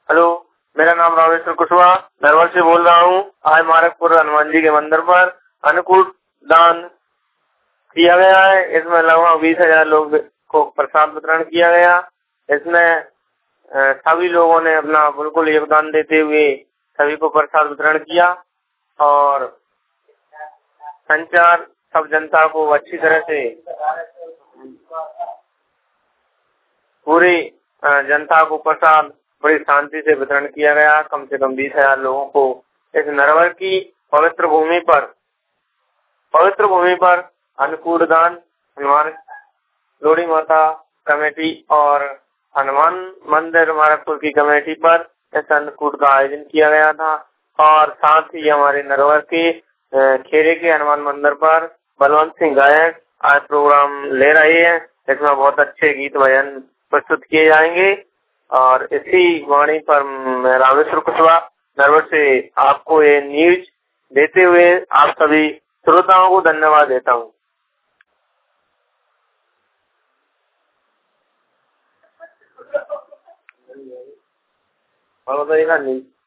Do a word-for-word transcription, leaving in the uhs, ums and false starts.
Hello, मेरा नाम रामेश्वर कुशवाहा नरवर से बोल रहा हूँ। आज मारकपुर हनुमान जी के मंदिर पर अन्नकूट दान किया गया है। इसमें लगभग बीस हजार लोग को प्रसाद वितरण किया गया। इसमें सभी लोगों ने अपना बिल्कुल योगदान देते हुए सभी को प्रसाद वितरण किया और संचार सब जनता को अच्छी तरह से पूरी जनता को प्रसाद बड़ी शांति से वितरण किया गया। कम से कम बीस हजार लोगों को इस नरवर की पवित्र भूमि पर पवित्र भूमि पर अन्नकूट दान हनुमान लोड़ी माता कमेटी और हनुमान मंदिर मारकपुर की कमेटी पर इस अन्नकूट का आयोजन किया गया था। और साथ ही हमारे नरवर के खेरे के हनुमान मंदिर पर बलवंत सिंह गायक आज प्रोग्राम ले रहे हैं। इसमें बहुत अच्छे गीत भजन प्रस्तुत किए जाएंगे और इसी वाणी पर मैं रामेश्वर कुशवाहा नरवर से आपको ये न्यूज देते हुए आप सभी श्रोताओं को धन्यवाद देता हूँ। और बताइएगा नहीं।